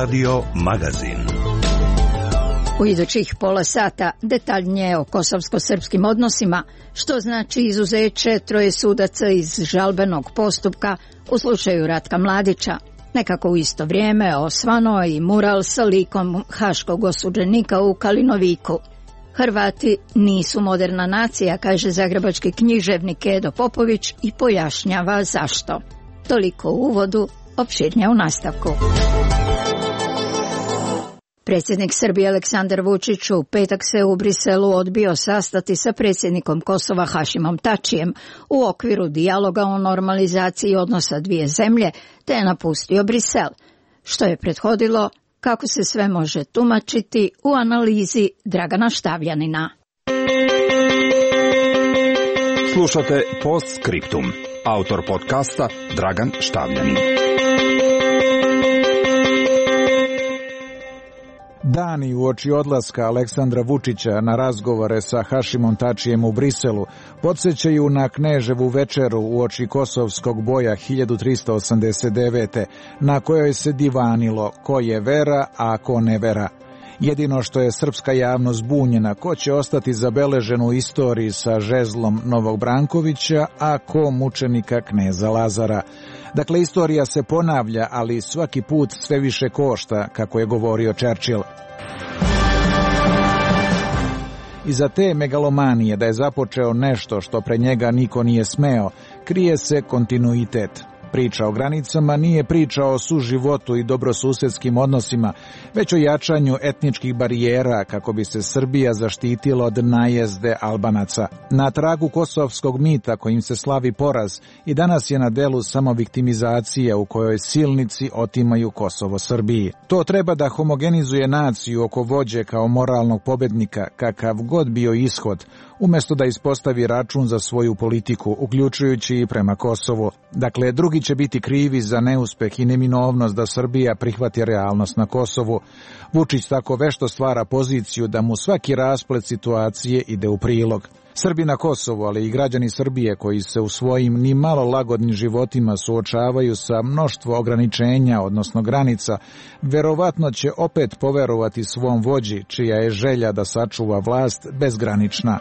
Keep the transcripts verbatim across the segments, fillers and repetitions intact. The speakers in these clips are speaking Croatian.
Radio Magazin. U idućih pola sata detaljnije o kosovsko-srpskim odnosima, što znači izuzeće troje sudaca iz žalbenog postupka u slučaju Ratka Mladića. Nekako u isto vrijeme osvano i mural sa likom haškog osuđenika u Kalinoviku. Hrvati nisu moderna nacija, kaže zagrebački književnik Edo Popović i pojašnjava zašto. Toliko u uvodu, opširnije u nastavku. Predsjednik Srbije Aleksandar Vučić u petak se u Briselu odbio sastati sa predsjednikom Kosova Hašimom Tačijem u okviru dijaloga o normalizaciji odnosa dvije zemlje, te je napustio Brisel. Što je prethodilo, kako se sve može tumačiti u analizi Dragana Štavljanina. Slušate Postscriptum. Autor podcasta Dragan Štavljanin. Dani uoči odlaska Aleksandra Vučića na razgovore sa Hašimom Tačijem u Briselu podsjećaju na Kneževu večeru uoči kosovskog boja hiljadu tristo osamdeset devete. na kojoj se divanilo ko je vera, a ko ne vera. Jedino što je srpska javnost zbunjena, ko će ostati zabeležen u istoriji sa žezlom Novog Brankovića, a ko mučenika kneza Lazara. Dakle, istorija se ponavlja, ali svaki put sve više košta, kako je govorio Churchill. Iza te megalomanije da je započeo nešto što pre njega niko nije smeo, krije se kontinuitet. Priča o granicama nije priča o suživotu i dobrosusedskim odnosima, već o jačanju etničkih barijera kako bi se Srbija zaštitila od najezde Albanaca. Na tragu kosovskog mita kojim se slavi poraz i danas je na delu samo viktimizacija u kojoj silnici otimaju Kosovo Srbiji. To treba da homogenizuje naciju oko vođe kao moralnog pobednika, kakav god bio ishod, umjesto da ispostavi račun za svoju politiku, uključujući i prema Kosovu. Dakle, drugi će biti krivi za neuspeh i neminovnost da Srbija prihvati realnost na Kosovu. Vučić tako vešto stvara poziciju da mu svaki rasplet situacije ide u prilog. Srbi na Kosovu, ali i građani Srbije koji se u svojim ni malo lagodnim životima suočavaju sa mnoštvo ograničenja, odnosno granica, verovatno će opet poverovati svom vođi, čija je želja da sačuva vlast bezgranična.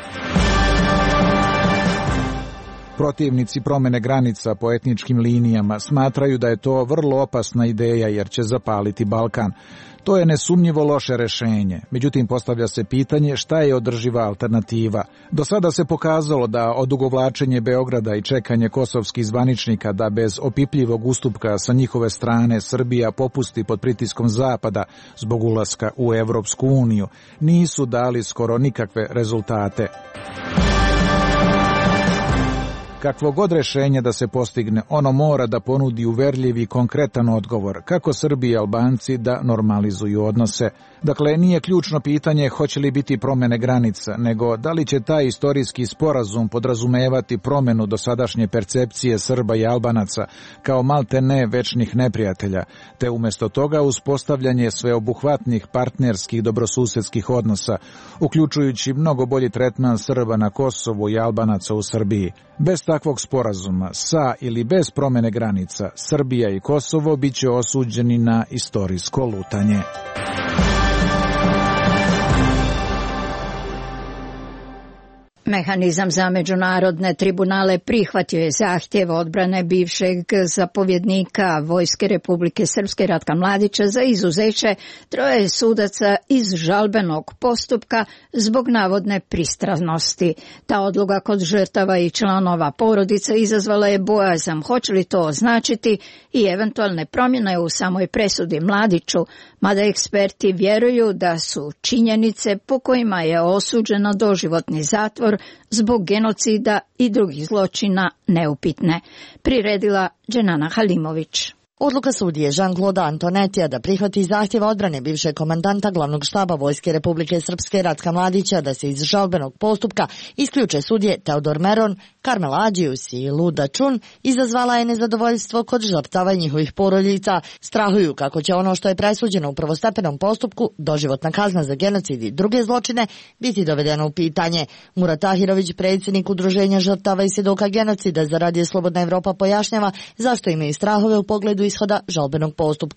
Protivnici promjene granica po etničkim linijama smatraju da je to vrlo opasna ideja jer će zapaliti Balkan. To je nesumnjivo loše rešenje. Međutim, postavlja se pitanje šta je održiva alternativa. Do sada se pokazalo da odugovlačenje Beograda i čekanje kosovskih zvaničnika da bez opipljivog ustupka sa njihove strane Srbija popusti pod pritiskom Zapada zbog ulaska u Evropsku uniju nisu dali skoro nikakve rezultate. Kakvo god rešenje da se postigne, ono mora da ponudi uverljiv i konkretan odgovor kako Srbi i Albanci da normalizuju odnose. Dakle, nije ključno pitanje hoće li biti promjene granica, nego da li će taj istorijski sporazum podrazumevati promjenu dosadašnje percepcije Srba i Albanaca kao malte ne večnih neprijatelja, te umjesto toga uspostavljanje sveobuhvatnih partnerskih dobrosusedskih odnosa, uključujući mnogo bolji tretman Srba na Kosovu i Albanaca u Srbiji. Bez takvog sporazuma, sa ili bez promjene granica, Srbija i Kosovo biće osuđeni na istorijsko lutanje. Mehanizam za međunarodne tribunale prihvatio je zahtjev odbrane bivšeg zapovjednika Vojske Republike Srpske Ratka Mladića za izuzeće troje sudaca iz žalbenog postupka zbog navodne pristranosti. Ta odluka kod žrtava i članova porodica izazvala je bojazan hoće li to označiti i eventualne promjene u samoj presudi Mladiću, mada eksperti vjeruju da su činjenice po kojima je osuđen na doživotni zatvor zbog genocida i drugih zločina neupitne, priredila Dženana Halimović. Odluka sudije Jean-Claude Antonetija da prihvati zahtjev odbrane bivšeg komandanta glavnog štaba Vojske Republike Srpske Ratka Mladića da se iz žalbenog postupka isključe sudije Teodor Meron, Karmel Adžius i Luda Čun izazvala je nezadovoljstvo kod žrtava i njihovih porodica. Strahuju kako će ono što je presuđeno u prvostepenom postupku, doživotna kazna za genocid i druge zločine, biti dovedeno u pitanje. Murat Tahirović, predsjednik Udruženja žrtava i svjedoka genocida za Radio Slobodna Evropa, pojašnjava zašto imaju strahove u pogledu ishoda žalbenog postupka.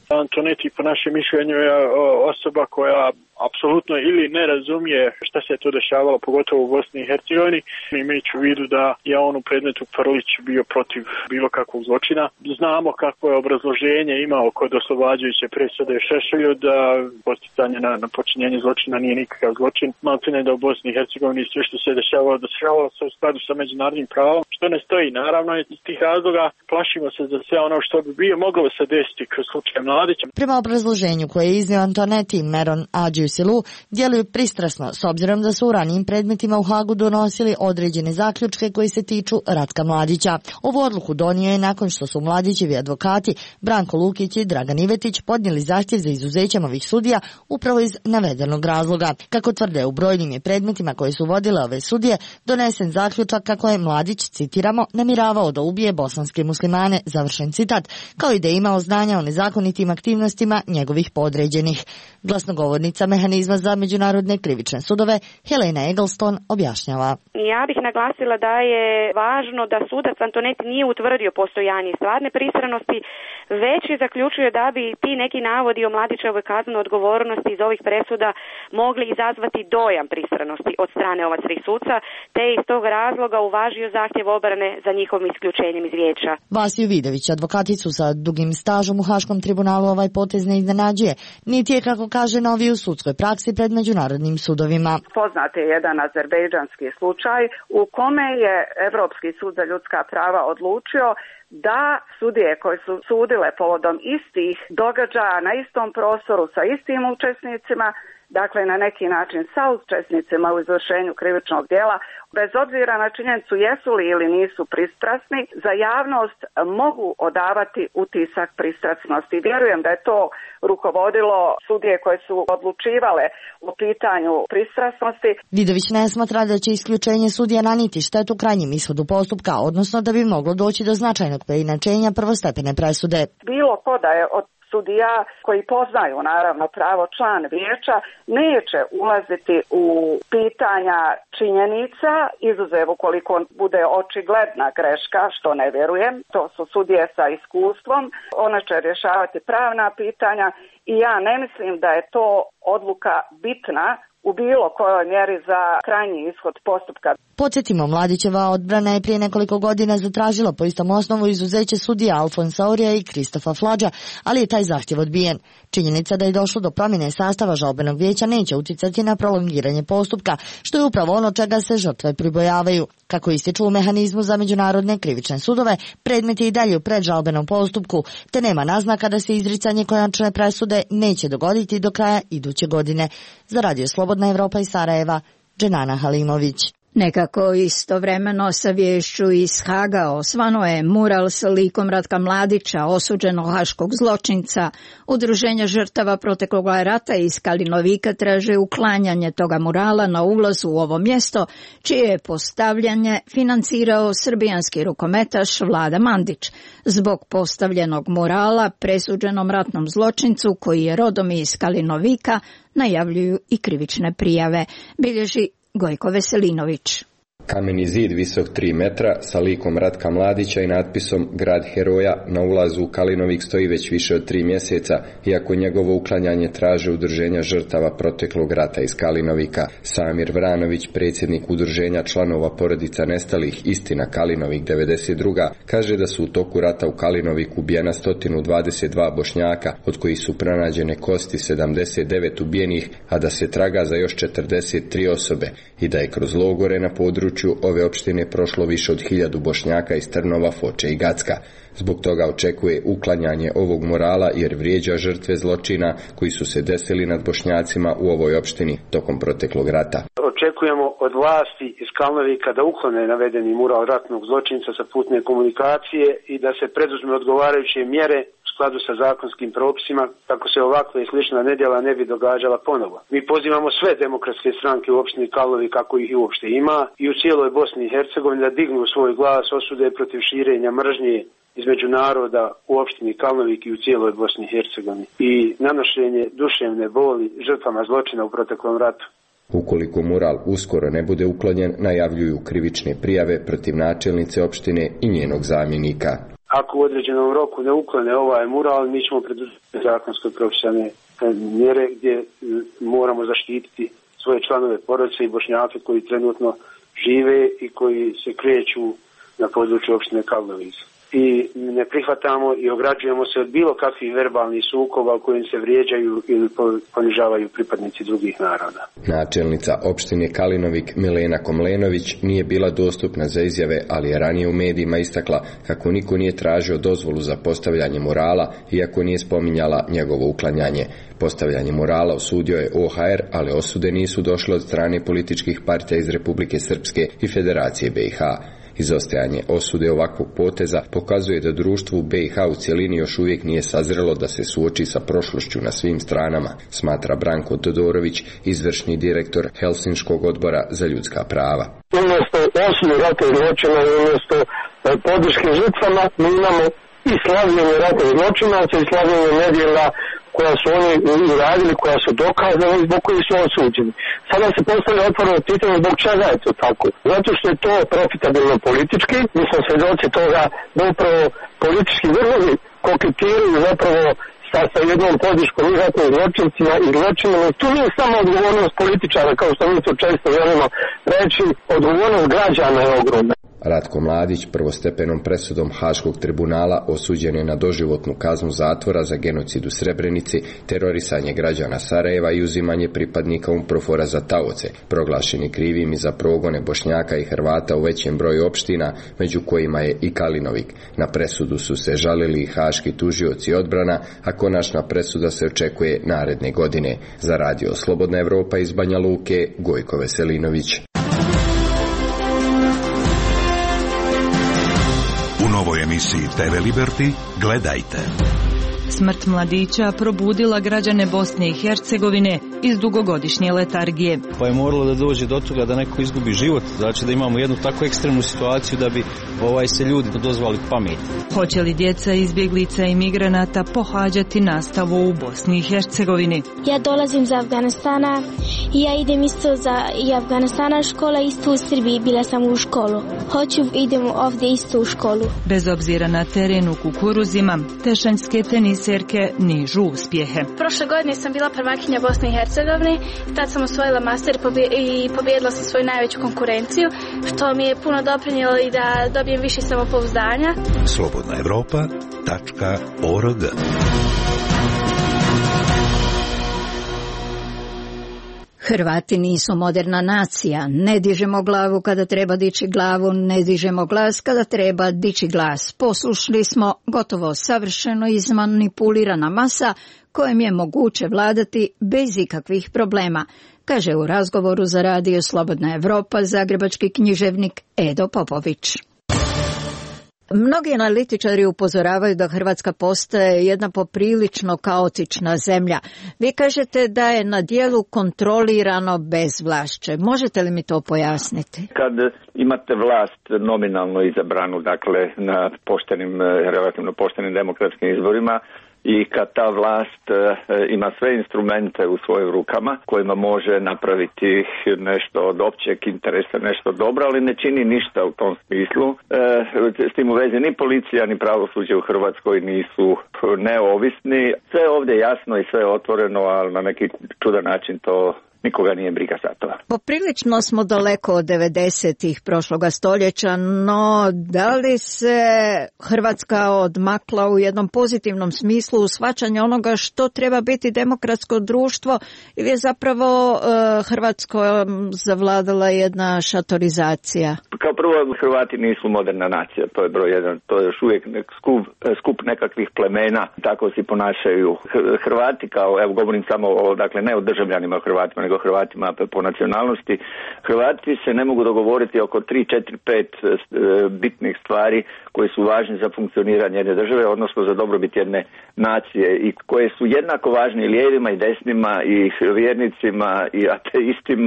Antoneti po našem mišljenju je osoba koja apsolutno ili ne razumije šta se to dešavalo, pogotovo u Bosni i Hercegovini, imajući u vidu da je on u predmetu Prlić bio protiv bilo kakvog zločina. Znamo kako je obrazloženje imao kod oslobađajuće presude Šešelju da posticanje na, na počinjenje zločina nije nikakav zločin. Maltene da u Bosni i Hercegovini sve što se dešavalo, dešavalo se u skladu sa međunarodnim pravom, što ne stoji. Naravno, iz tih razloga plašimo se za sve ono što bi bio moglo se desiti kroz slučaj Mladića. Prema obrazloženju koje je iznio Antoneti, Meron Adžiusilu djeluju pristrasno s obzirom da su u ranijim predmetima u Hagu donosili određene zaključke koji se tiču Ratka Mladića. Ovu odluku donio je nakon što su Mladićevi advokati Branko Lukić i Dragan Ivetić podnijeli zahtjev za izuzećem ovih sudija upravo iz navedenog razloga. Kako tvrde, u brojnim je predmetima koje su vodile ove sudije donesen zaključak kako je Mladić, citiramo, namiravao da ubije bosanske muslimane, završen citat, kao i da je imao znanja o nezakonitim aktivnostima njegovih podređenih. Glasnogovornica mehanizma za međunarodne krivične sudove Helena Eggleston objašnjava. Ja bih naglasila da je važno da sudac Antoneti nije utvrdio postojanje stvarne pristranosti, već je zaključio da bi ti neki navodi o Mladićevoj kaznenoj odgovornosti iz ovih presuda mogli izazvati dojam pristranosti od strane ova tri suca, te je iz tog razloga uvažio zahtjev obrane za njihovim isključenjem iz vijeća. Vasiju Vidović, advokaticu sa dugim stažom u Haškom tribunalu, ovaj potez ne iznenađuje, niti je, kako kaže, novi u sudskoj praksi pred međunarodnim sudovima. Poznat je jedan azerbejdžanski slučaj u kome je Europski sud za ljudska prava odlučio da sudije koje su sudile povodom istih događaja na istom prostoru sa istim učesnicima, dakle na neki način sa učesnicima u izvršenju krivičnog djela, bez obzira na činjenicu jesu li ili nisu pristrasni, za javnost mogu odavati utisak pristrasnosti. Vjerujem da je to rukovodilo sudije koje su odlučivale o pitanju pristrasnosti. Vidović ne smatra da će isključenje sudija naniti štetu krajnjem ishodu postupka, odnosno da bi moglo doći do značajnog preinačenja prvostepene presude. Bilo ko da je od sudija koji poznaju naravno pravo član vijeća neće ulaziti u pitanja činjenica, izuzev ukoliko bude očigledna greška, što ne vjerujem. To su sudije sa iskustvom, one će rješavati pravna pitanja i ja ne mislim da je to odluka bitna u bilo kojoj mjeri za krajnji ishod postupka. Podsjetimo, Mladićeva odbrana je prije nekoliko godina zatražila po istom osnovu izuzeće sudija Alfonsa Orija i Kristofa Flađa, ali je taj zahtjev odbijen. Činjenica da je došlo do promjene sastava žalbenog vijeća neće utjecati na prolongiranje postupka, što je upravo ono čega se žrtve pribojavaju. Kako ističu u mehanizmu za međunarodne krivične sudove, predmet je i dalje u predžalbenom postupku, te nema naznaka da se izricanje konačne presude neće dogoditi do kraja iduće godine. Za Radio Slobodna Evropa iz Sarajeva, Dženana Halimović. Nekako istovremeno sa viješću iz Haga osvano je mural sa likom Ratka Mladića, osuđenog haškog zločinca. Udruženja žrtava proteklog rata iz Kalinovika traže uklanjanje toga murala na ulazu u ovo mjesto, čije je postavljanje financirao srbijanski rukometaš Vlada Mandić. Zbog postavljenog murala presuđenom ratnom zločincu, koji je rodom iz Kalinovika, najavljuju i krivične prijave. Bilježi Gojko Veselinović. Kameni zid visok tri metra sa likom Ratka Mladića i natpisom Grad heroja na ulazu u Kalinovik stoji već više od tri mjeseca, iako njegovo uklanjanje traže udruženja žrtava proteklog rata iz Kalinovika. Samir Vranović, predsjednik udruženja članova porodica nestalih Istina Kalinovik devedeset druga, kaže da su u toku rata u Kalinoviku ubijena sto dvadeset dva Bošnjaka, od kojih su pronađene kosti sedamdeset devet ubijenih, a da se traga za još četrdeset tri osobe i da je kroz logore na području ove opštine prošlo više od hiljadu Bošnjaka iz Trnova, Foče i Gacka. Zbog toga očekuje uklanjanje ovog murala jer vrijeđa žrtve zločina koji su se desili nad Bošnjacima u ovoj opštini tokom proteklog rata. Očekujemo od vlasti iz Kalnovika da uklone navedeni mural ratnog zločinca sa putne komunikacije i da se preduzme odgovarajuće mjere u skladu sa zakonskim propisima kako se ovakva i slična nedjela ne bi događala ponovo. Mi pozivamo sve demokratske stranke u opštini Kalnovik, kako ih i uopšte ima, i u cijeloj Bosni i Hercegovini da dignu svoj glas osude protiv širenja mržnje između naroda u opštini Kalnovik i u cijeloj Bosni i Hercegovini i nanošenje duševne boli žrtvama zločina u proteklom ratu. Ukoliko mural uskoro ne bude uklonjen, najavljuju krivične prijave protiv načelnice opštine i njenog zamjenika. ako u određenom roku ne uklone ovaj mural, mi ćemo preduzeti zakonsko propisane mjere gdje moramo zaštititi svoje članove porodice i Bošnjake koji trenutno žive i koji se kreću na području opštine Kalinović. I ne prihvatamo i ograđujemo se od bilo kakvih verbalnih sukoba u kojim se vrijeđaju ili ponižavaju pripadnici drugih naroda. Načelnica opštine Kalinovik Milena Komlenović nije bila dostupna za izjave, ali je ranije u medijima istakla kako niko nije tražio dozvolu za postavljanje murala, iako nije spominjala njegovo uklanjanje. Postavljanje murala osudio je O H R, ali osude nisu došle od strane političkih partija iz Republike Srpske i Federacije B i H. Izostajanje osude ovakvog poteza pokazuje da društvo u B i H u cjelini još uvijek nije sazrelo da se suoči sa prošlošću na svim stranama, smatra Branko Todorović, izvršni direktor Helsinškog odbora za ljudska prava. Umjesto osude ratnih zločina i umjesto podrške žrtvama mi imamo i slavljenje ratnih zločinaca i slavljenje nedjela koja su oni uradili, koja su dokazana i zbog koji su osuđeni. Sada se postavlja otvoreno pitanje zbog čega je to tako. Zato što je to profitabilno politički, mi smo svjedoci toga da upravo politički vrhovi koketiraju zapravo sa, sa jednom podrškom i ratnim zločincima i zločinama. Tu nije samo odgovornost političara, kao što mi to često želimo reći, odgovornost građana je ogromna. Ratko Mladić prvostepenom presudom Haškog tribunala osuđen je na doživotnu kaznu zatvora za genocid u Srebrenici, terorisanje građana Sarajeva i uzimanje pripadnika UNPROFOR-a za taoce, proglašeni krivim i za progone Bošnjaka i Hrvata u većem broju opština, među kojima je i Kalinovik. Na presudu su se žalili i haški tužioci odbrana, a konačna presuda se očekuje naredne godine. Za Radio Slobodna Evropa iz Banja Luke, Gojko Veselinović. U novoj emisiji T V Liberty gledajte. Smrt mladića probudila građane Bosne i Hercegovine iz dugogodišnje letargije. Pa je moralo da dođe do toga da neko izgubi život, znači da imamo jednu takvu ekstremnu situaciju da bi ovaj se ljudi dozvali pamet. Hoće li djeca izbjeglica i migranata pohađati nastavu u Bosni i Hercegovini? Ja dolazim iz Afganistana i ja idem isto za i Afganistana škola, isto u Srbiji, bila sam u školu. Hoću idem ovdje isto u školu. Bez obzira na teren u kukuruzima, tešanjske teniserke nižu uspjehe. Prošle godine sam bila prvakinja Bosne i Hercegovine, tad sam osvojila master i pobijedila sam svoju najveću konkurenciju, što mi je puno doprinijelo i da dobijem više samopouzdanja. slobodna evropa tačka org. Hrvati nisu moderna nacija, ne dižemo glavu kada treba dići glavu, ne dižemo glas kada treba dići glas. Poslušali smo gotovo savršeno izmanipulirana masa kojem je moguće vladati bez ikakvih problema, kaže u razgovoru za Radio Slobodna Evropa zagrebački književnik Edo Popović. Mnogi analitičari upozoravaju da Hrvatska postaje jedna poprilično kaotična zemlja. Vi kažete da je na dijelu kontrolirano bezvlašće. Možete li mi to pojasniti? Kad imate vlast nominalno izabranu, dakle na poštenim, relativno poštenim demokratskim izborima, i kad ta vlast e, ima sve instrumente u svojim rukama kojima može napraviti nešto od općeg interesa, nešto dobro, ali ne čini ništa u tom smislu. E, s tim u vezi ni policija ni pravosuđe u Hrvatskoj nisu neovisni. Sve je ovdje jasno i sve je otvoreno, ali na neki čudan način to nikoga nije briga za to. Poprilično smo daleko od devedesetih prošloga stoljeća, no da li se Hrvatska odmakla u jednom pozitivnom smislu u shvaćanju onoga što treba biti demokratsko društvo ili je zapravo uh, Hrvatsko zavladala jedna šatorizacija? Kao prvo, Hrvati nisu moderna nacija, to je broj jedan, to je još uvijek skup, skup nekakvih plemena, tako si ponašaju Hrvati, kao, evo govorim samo o, dakle ne o državljanima Hrvatima, nego Hrvatima po nacionalnosti. Hrvati se ne mogu dogovoriti oko tri, četiri, pet e, bitnih stvari koje su važne za funkcioniranje jedne države, odnosno za dobrobit jedne nacije i koje su jednako važne i lijevima i desnima i vjernicima i ateistima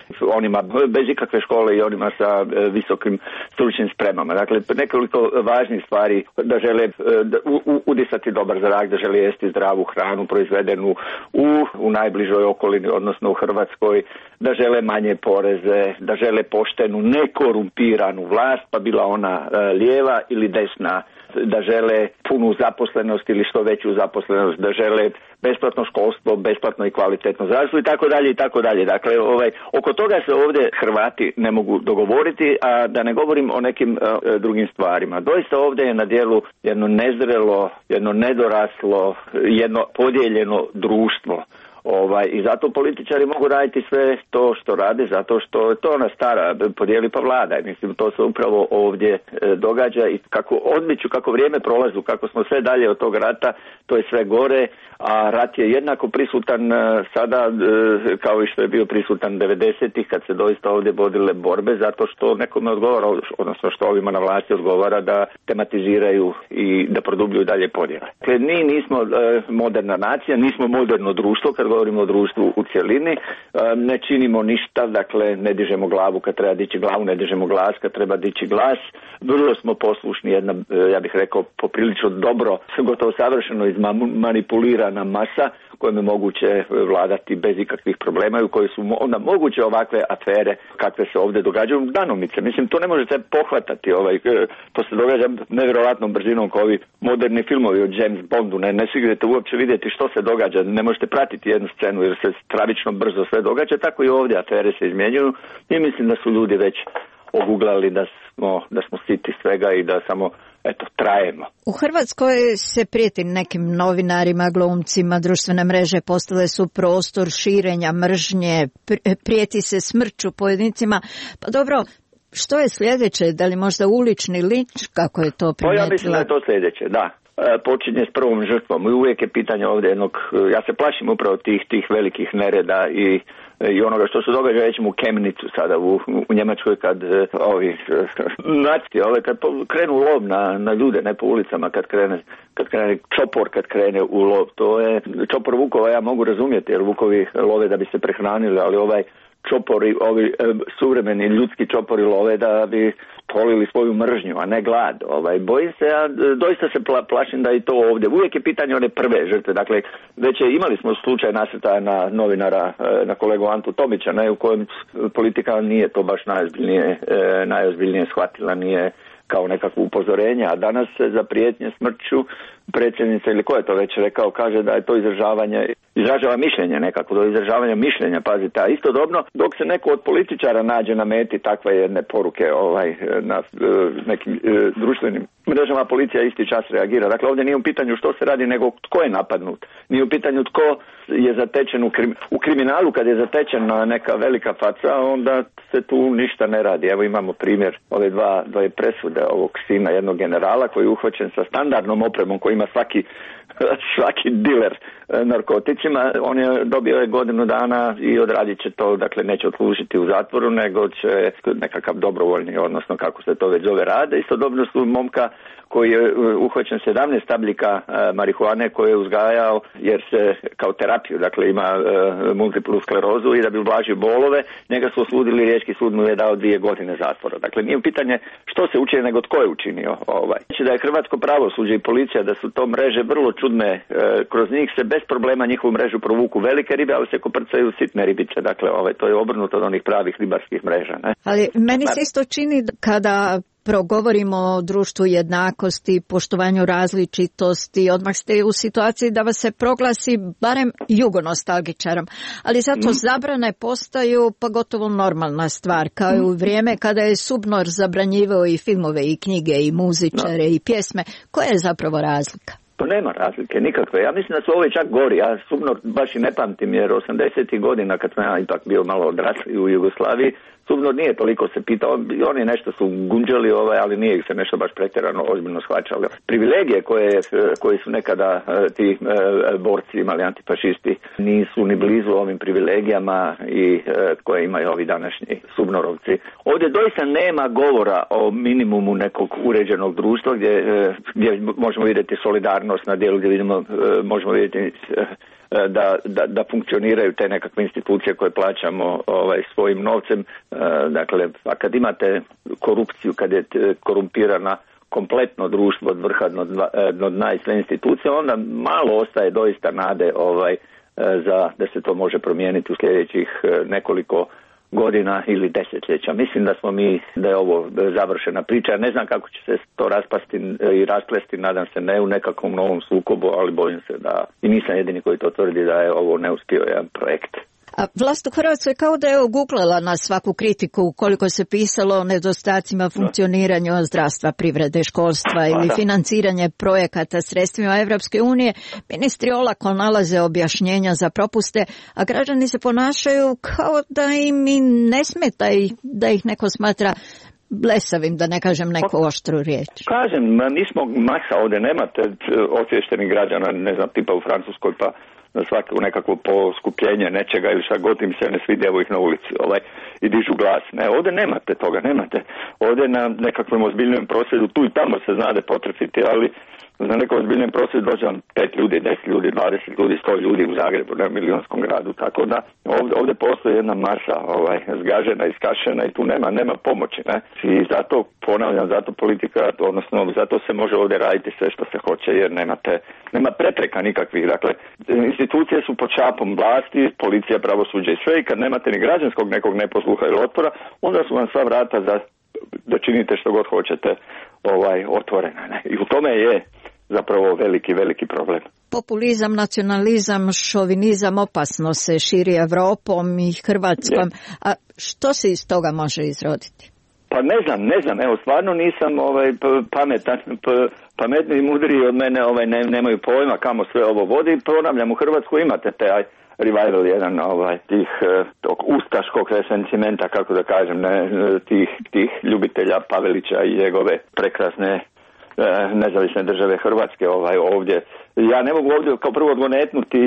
onima bez ikakve škole i onima sa visokim stručnim spremama. Dakle, nekoliko važnih stvari, da žele da, u, udisati dobar zrak, da žele jesti zdravu hranu proizvedenu u, u najbližoj okolini, odnosno u Hrvatskoj, da žele manje poreze, da žele poštenu, nekorumpiranu vlast, pa bila ona e, lijeva ili desna, da žele punu zaposlenost ili što veću zaposlenost, da žele besplatno školstvo, besplatno i kvalitetno zdravstvo i tako dalje i tako dalje. Dakle, ovaj, oko toga se ovdje Hrvati ne mogu dogovoriti, a da ne govorim o nekim uh, drugim stvarima. Doista ovdje je na djelu jedno nezrelo, jedno nedoraslo, jedno podijeljeno društvo. Ovaj, I zato političari mogu raditi sve to što rade, zato što je to ona stara podijeli pa vladaj. Mislim, to se upravo ovdje e, događa i kako odmiču, kako vrijeme prolazu, kako smo sve dalje od tog rata, to je sve gore, a rat je jednako prisutan e, sada e, kao i što je bio prisutan devedesetih kad se doista ovdje vodile borbe, zato što nekome odgovara, odnosno što ovima na vlasti odgovara da tematiziraju i da produbljuju dalje podjele. Dakle, mi nismo e, moderna nacija, nismo moderno društvo, kad govorimo o društvu u cjelini, ne činimo ništa, dakle ne dižemo glavu kad treba dići glavu, ne dižemo glas kad treba dići glas, vrlo smo poslušni, jedna, ja bih rekao, poprilično dobro, gotovo savršeno izmanipulirana masa kojom je moguće vladati bez ikakvih problema i u kojoj su onda moguće ovakve afere kakve se ovdje događaju danomice. Mislim, to ne možete pohvatati, ovaj, to se događa nevjerojatnom brzinom kao ovi moderni filmovi o James Bondu, ne, ne stignete uopće vidjeti što se događa, ne možete pratiti jednu scenu jer se stravično brzo sve događa, tako i ovdje afere se izmjenjuju i mislim da su ljudi već oguglali da smo, da smo siti svega i da samo eto, trajemo. U Hrvatskoj se prijeti nekim novinarima, glumcima, društvene mreže postale su prostor širenja mržnje, prijeti se smrću pojedincima. Pa dobro, što je sljedeće? Da li možda ulični linč, kako je to primijetila? Pa ja mislim da je to sljedeće, da. Počinje s prvom žrtvom i uvijek je pitanje ovdje jednog, ja se plašim upravo tih, tih velikih nereda i i onoga što se događa, rećemo u Kemnicu sada u, u Njemačkoj kad ovi naci, ove kad krenu lov na, na ljude, ne po ulicama, kad krene, kad krene čopor, kad krene u lov, to je čopor vukova, ja mogu razumjeti jer vukovi love da bi se prehranili, ali ovaj čopori, ovi e, suvremeni ljudski čopori love da bi polili svoju mržnju, a ne glad. Ovaj, bojim se, ja doista se pla, plašim da i to ovdje. Uvijek je pitanje one prve žrtve. Dakle, već je, imali smo slučaj nasrtaja na novinara, na kolegu Antu Tomića, ne, u kojem politika nije to baš najozbiljnije, e, najozbiljnije shvatila, nije kao nekakvo upozorenje, a danas se za prijetnje smrću predsjednica ili ko je to već rekao, kaže da je to izražavanje, izražava mišljenje nekako, do izražavanja mišljenja, pazite, a istodobno dok se neko od političara nađe na meti takve jedne poruke ovaj, na nekim društvenim mrežama, policija isti čas reagira. Dakle, ovdje nije u pitanju što se radi, nego tko je napadnut. Nije u pitanju tko je zatečen u, krim, u kriminalu, kad je zatečena neka velika faca, onda se tu ništa ne radi. Evo imamo primjer ove dva, dvoje presude ovog sina jednog generala koji je uhvaćen sa standardnom opremom koji ima svaki, svaki diler narkoticima. On je dobio je godinu dana i odradit će to, dakle neće odslužiti u zatvoru, nego će nekakav dobrovoljni, odnosno kako se to već zove, rade. Istodobno su momka koji je uhvaćen sedamnaest stabljika marihuane koje je uzgajao jer se kao terapiju, dakle ima e, multiplu sklerozu i da bi ublažio bolove, njega su osudili, Riječki sud mu je dao dvije godine zatvora. Dakle, nije pitanje što se učini, nego tko je učinio ovaj. Znači da je hrvatsko pravosuđe i policija, da su to mreže vrlo čudne, e, kroz njih se bez problema njihovu mrežu provuku velike ribe, ali se koprcaju sitne ribice, dakle ovaj, to je obrnuto od onih pravih ribarskih mreža. Ne? Ali meni se isto čini kada progovorimo o društvu jednakosti, poštovanju različitosti, odmah ste u situaciji da vas se proglasi barem jugonostalgičarom. Ali zato mm. zabrane postaju pa gotovo normalna stvar, kao i u vrijeme kada je Subnor zabranjivao i filmove i knjige i muzičare no. i pjesme. Koja je zapravo razlika? Pa nema razlike, nikakve. Ja mislim da su ove čak gori. Ja Subnor baš i ne pamtim jer osamdesetih godina kad sam ja ipak bio malo odrasli u Jugoslaviji, Subnor nije toliko se pitao, oni nešto su gunđali, ovaj, ali nije ih se nešto baš pretjerano ozbiljno shvaćalo. Privilegije koje, koje su nekada ti borci imali, antifašisti, nisu ni blizu ovim privilegijama i koje imaju ovi današnji Subnorovci. Ovdje doista nema govora o minimumu nekog uređenog društva gdje, gdje možemo vidjeti solidarnost na dijelu, gdje vidimo, možemo vidjeti Da, da, da funkcioniraju te nekakve institucije koje plaćamo ovaj, svojim novcem. Dakle, a kad imate korupciju, kad je korumpirana kompletno društvo od vrha do dna i sve institucije, onda malo ostaje doista nade ovaj, za da se to može promijeniti u sljedećih nekoliko godina ili desetljeća. Mislim da smo mi, da je ovo završena priča. Ne znam kako će se to raspasti i rasplesti, nadam se ne u nekakvom novom sukobu, ali bojim se da i nisam jedini koji to tvrdi da je ovo neuspio jedan projekt. A vlast u Hrvatskoj kao da je oguglala na svaku kritiku koliko se pisalo o nedostacima funkcioniranja zdravstva, privrede, školstva ili financiranje projekata sredstvima Evropske unije. Ministri olako nalaze objašnjenja za propuste, a građani se ponašaju kao da im ne smeta i da ih neko smatra blesavim, da ne kažem neku oštru riječ. Kažem, nismo masa, ovdje nemate osviještenih građana, ne znam, tipa u Francuskoj pa na svako nekakvo poskupljenje nečega ili šta god im se ne svidi, evo ih na ulici ovaj, i dižu glas. Ne, ovdje nemate toga, nemate. Ovdje na nekakvom ozbiljnom prosvjedu, tu i tamo se znade potrefiti, ali za nekom ozbiljnom prosvjedu dođe vam pet ljudi, deset ljudi, dvadeset ljudi, sto ljudi u Zagrebu, na milionskom gradu, tako da ovdje, ovdje postoji jedna masa ovaj, zgažena, iskašena i tu nema, nema pomoći. Ne? I zato, ponavljam, zato politika, odnosno zato se može ovdje raditi sve što se hoće, jer nemate, nema prepreka nikakvih. Dakle, institucije su pod šapom vlasti, policija, pravosuđe i sve, i kad nemate ni građanskog nekog neposluha ili otpora, onda su vam sva vrata za da činite što god hoćete ovaj, otvorena. Ne? I u tome je zapravo veliki, veliki problem. Populizam, nacionalizam, šovinizam opasno se širi Evropom i Hrvatskom. A što se iz toga može izroditi? Pa ne znam, ne znam. Evo, stvarno nisam ovaj, pametan, pametni i mudriji od mene ovaj, ne, nemaju pojma kamo sve ovo vodi. Ponavljam, u Hrvatskoj imate taj revival jedan ovaj, tih tog ustaškog resentimenta, kako da kažem, ne, tih, tih ljubitelja Pavelića i njegove prekrasne nezavisne države Hrvatske ovaj ovdje. Ja ne mogu ovdje kao prvo odgonetnuti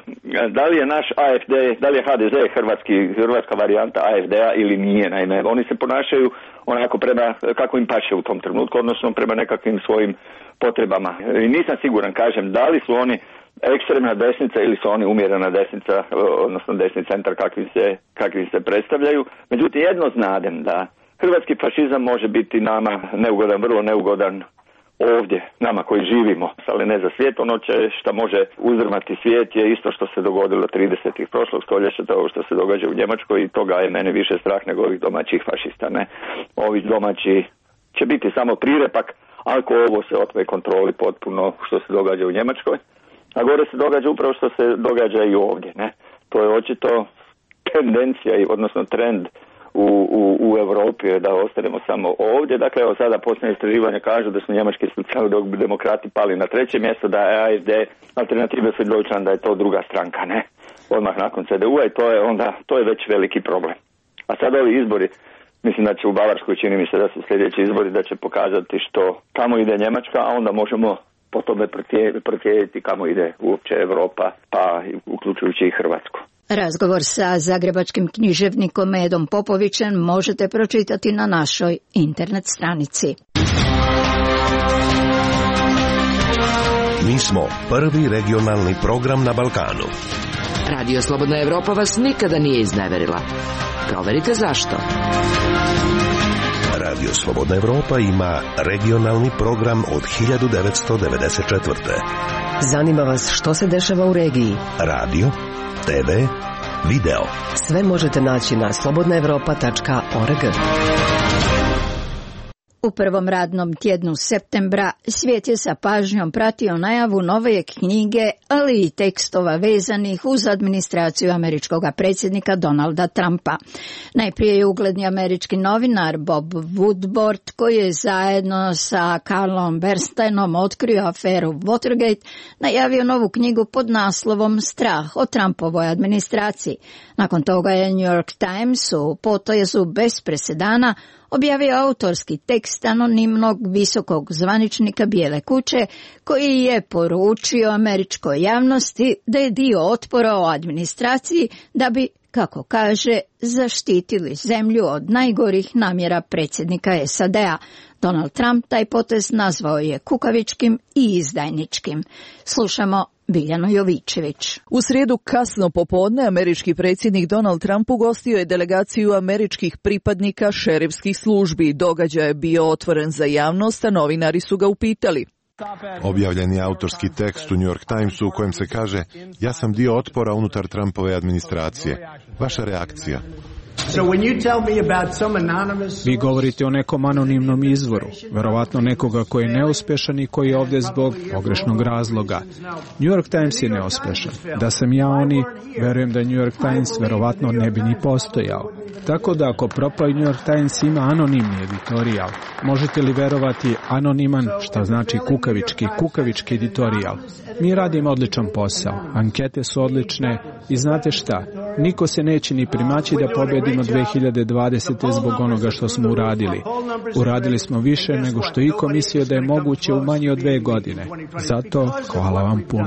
da li je naš A F D, da li je H D Z hrvatski, hrvatska varijanta A F D-a ili nije. Naime, oni se ponašaju onako prema kako im paše u tom trenutku, odnosno prema nekakvim svojim potrebama. I nisam siguran, kažem, da li su oni ekstremna desnica ili su oni umjerena desnica, odnosno desni centar kakvi se, kakvi se predstavljaju. Međutim, jedno znadem da hrvatski fašizam može biti nama neugodan, vrlo neugodan ovdje, nama koji živimo, ali ne za svijet. Ono će što može uzdrmati svijet je isto što se dogodilo tridesetih prošlog stoljeća, to što se događa u Njemačkoj, i toga je mene više strah nego ovih domaćih fašista. Ne? Ovi domaći će biti samo prirepak ako ovo se otme kontroli potpuno što se događa u Njemačkoj, a gore se događa upravo što se događa i ovdje. Ne? To je očito tendencija, odnosno trend u, u, u Europi, da ostanemo samo ovdje. Dakle, evo sada posljednje istraživanja kažu da su njemački socijaldemokrati pali na treće mjesto, da je A F D, Alternative für Deutschland, da je to druga stranka, ne? Odmah nakon C D U-a, i to je onda, to je već veliki problem. A sada ovi izbori, mislim da će u Bavarskoj, čini mi se da su sljedeći izbori, da će pokazati što kamo ide Njemačka, a onda možemo po tome procijeniti kamo ide uopće Europa, pa uključujući i Hrvatsku. Razgovor sa zagrebačkim književnikom Edom Popovićem možete pročitati na našoj internet stranici. Mi smo prvi regionalni program na Balkanu. Radio Slobodna Evropa vas nikada nije izneverila. Proverite zašto. Radio Slobodna Evropa ima regionalni program od hiljadu devetsto devedeset četvrte. Zanima vas što se dešava u regiji? Radio, T V, video. Sve možete naći na slobodna evropa tačka org. U prvom radnom tjednu septembra svijet je sa pažnjom pratio najavu nove knjige, ali i tekstova vezanih uz administraciju američkog predsjednika Donalda Trumpa. Najprije je ugledni američki novinar Bob Woodward, koji je zajedno sa Carlom Bernsteinom otkrio aferu Watergate, najavio novu knjigu pod naslovom Strah o Trumpovoj administraciji. Nakon toga je New York Times u potezu bez presedana objavio autorski tekst anonimnog visokog zvaničnika Bijele kuće, koji je poručio američkoj javnosti da je dio otpora o administraciji da bi, kako kaže, zaštitili zemlju od najgorih namjera predsjednika S A D-a. Donald Trump taj potez nazvao je kukavičkim i izdajničkim. Slušamo Biljanu Jovičević. U srijedu kasno popodne američki predsjednik Donald Trump ugostio je delegaciju američkih pripadnika šerifskih službi. Događaj je bio otvoren za javnost, a novinari su ga upitali. Objavljen je autorski tekst u New York Timesu u kojem se kaže: ja sam dio otpora unutar Trumpove administracije. Vaša reakcija? Vi govorite o nekom anonimnom izvoru, verovatno nekoga koji je neuspešan i koji je ovdje zbog pogrešnog razloga. New York Times je neuspešan. Da sam ja oni, verujem da New York Times verovatno ne bi ni postojao. Tako da ako propao New York Times ima anonimni editorijal, možete li verovati anoniman, što znači kukavički, kukavički editorijal? Mi radimo odličan posao, ankete su odlične i znate šta, niko se neće ni primaći da pobedimo dve hiljade dvadesete. zbog onoga što smo uradili. Uradili smo više nego što iko mislio da je moguće u manje od dve godine. Zato hvala vam puno.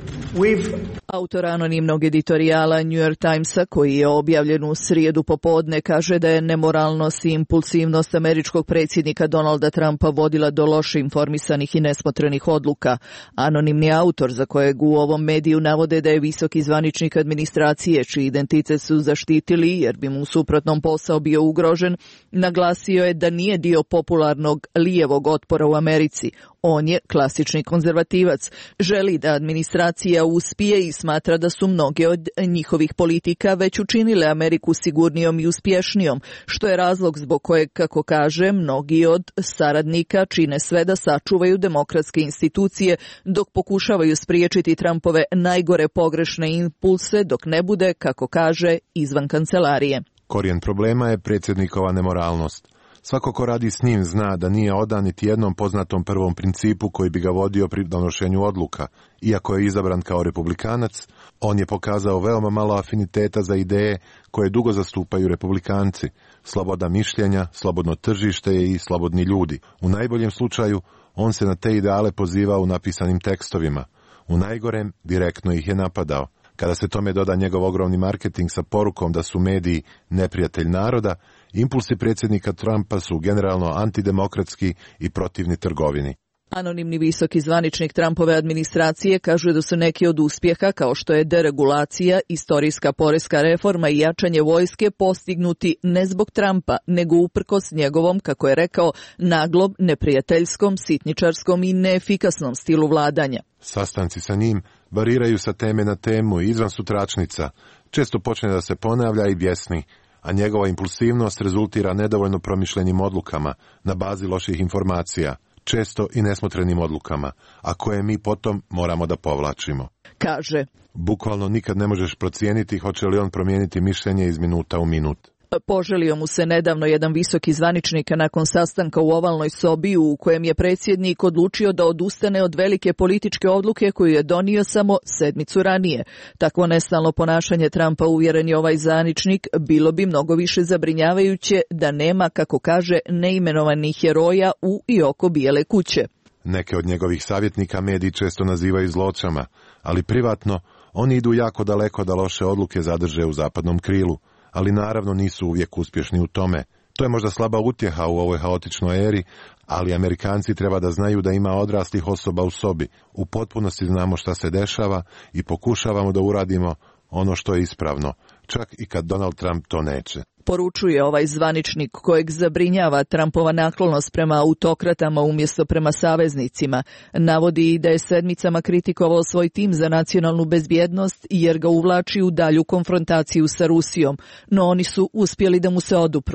Autor anonimnog editorijala New York Timesa, koji je objavljen u srijedu popodne, kaže da je nemoralnost i impulsivnost američkog predsjednika Donalda Trumpa vodila do loše informisanih i nesmotrenih odluka. Anonimni autor, za kojeg u ovom mediju navode da je visoki zvaničnik administracije, čiji identitet su zaštitili jer bi mu u suprotnom posao bio ugrožen, naglasio je da nije dio popularnog lijevog otpora u Americi. On je klasični konzervativac. Želi da administracija uspije i smatra da su mnoge od njihovih politika već učinile Ameriku sigurnijom i uspješnijom, što je razlog zbog kojeg, kako kaže, mnogi od saradnika čine sve da sačuvaju demokratske institucije dok pokušavaju spriječiti Trumpove najgore pogrešne impulse dok ne bude, kako kaže, izvan kancelarije. Korijen problema je predsjednikova nemoralnost. Svako ko radi s njim zna da nije odan niti jednom poznatom prvom principu koji bi ga vodio pri donošenju odluka. Iako je izabran kao republikanac, on je pokazao veoma malo afiniteta za ideje koje dugo zastupaju republikanci. Sloboda mišljenja, slobodno tržište i slobodni ljudi. U najboljem slučaju, on se na te ideale pozivao u napisanim tekstovima. U najgorem, direktno ih je napadao. Kada se tome doda njegov ogromni marketing sa porukom da su mediji neprijatelj naroda, impulsi predsjednika Trumpa su generalno antidemokratski i protivni trgovini. Anonimni visoki zvaničnik Trumpove administracije kaže da su neki od uspjeha, kao što je deregulacija, istorijska poreska reforma i jačanje vojske, postignuti ne zbog Trumpa, nego uprkos njegovom, kako je rekao, naglom, neprijateljskom, sitničarskom i neefikasnom stilu vladanja. Sastanci sa njim variraju sa teme na temu i izvan su tračnica. Često počne da se ponavlja i bjesni, a njegova impulsivnost rezultira nedovoljno promišljenim odlukama na bazi loših informacija, često i nesmotrenim odlukama, a koje mi potom moramo da povlačimo. Kaže: bukvalno nikad ne možeš procijeniti hoće li on promijeniti mišljenje iz minuta u minut. Poželio mu se nedavno jedan visoki zvaničnik nakon sastanka u ovalnoj sobi u kojem je predsjednik odlučio da odustane od velike političke odluke koju je donio samo sedmicu ranije. Takvo nestalno ponašanje Trumpa, uvjeren je ovaj zvaničnik, bilo bi mnogo više zabrinjavajuće da nema, kako kaže, neimenovanih heroja u i oko Bijele kuće. Neke od njegovih savjetnika mediji često nazivaju zločama, ali privatno oni idu jako daleko da loše odluke zadrže u zapadnom krilu. Ali naravno nisu uvijek uspješni u tome. To je možda slaba utjeha u ovoj haotičnoj eri, ali Amerikanci treba da znaju da ima odraslih osoba u sobi. U potpunosti znamo šta se dešava i pokušavamo da uradimo ono što je ispravno, čak i kad Donald Trump to neće. Poručuje ovaj zvaničnik kojeg zabrinjava Trumpova naklonost prema autokratama umjesto prema saveznicima. Navodi i da je sedmicama kritikovao svoj tim za nacionalnu bezbjednost jer ga uvlači u dalju konfrontaciju sa Rusijom, no oni su uspjeli da mu se odupru.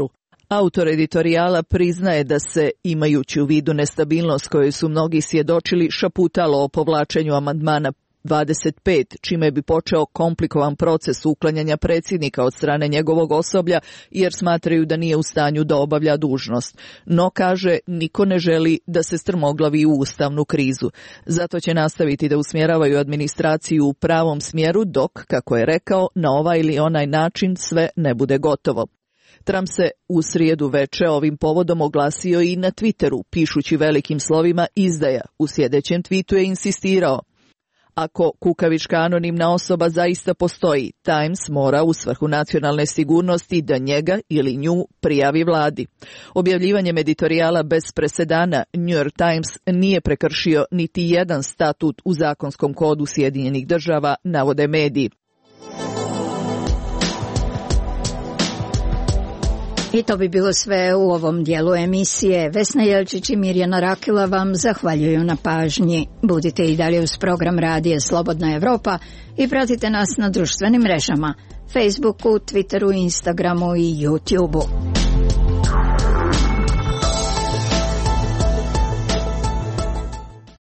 Autor editorijala priznaje da se, imajući u vidu nestabilnost kojoj su mnogi svjedočili, šaputalo o povlačenju amandmana dvadeset pet, čime bi počeo komplikovan proces uklanjanja predsjednika od strane njegovog osoblja, jer smatraju da nije u stanju da obavlja dužnost. No, kaže, niko ne želi da se strmoglavi u ustavnu krizu. Zato će nastaviti da usmjeravaju administraciju u pravom smjeru, dok, kako je rekao, na ovaj ili onaj način sve ne bude gotovo. Trump se u srijedu veče ovim povodom oglasio i na Twitteru, pišući velikim slovima izdaja. U sljedećem tweetu je insistirao: ako kukavička anonimna osoba zaista postoji, Times mora u svrhu nacionalne sigurnosti da njega ili nju prijavi vladi. Objavljivanjem editorijala bez presedana, New York Times nije prekršio niti jedan statut u zakonskom kodu Sjedinjenih država, navode mediji. I to bi bilo sve u ovom dijelu emisije. Vesna Jelčić i Mirjana Rakila vam zahvaljuju na pažnji. Budite i dalje uz program Radija Slobodna Evropa i pratite nas na društvenim mrežama, Facebooku, Twitteru, Instagramu i YouTubeu.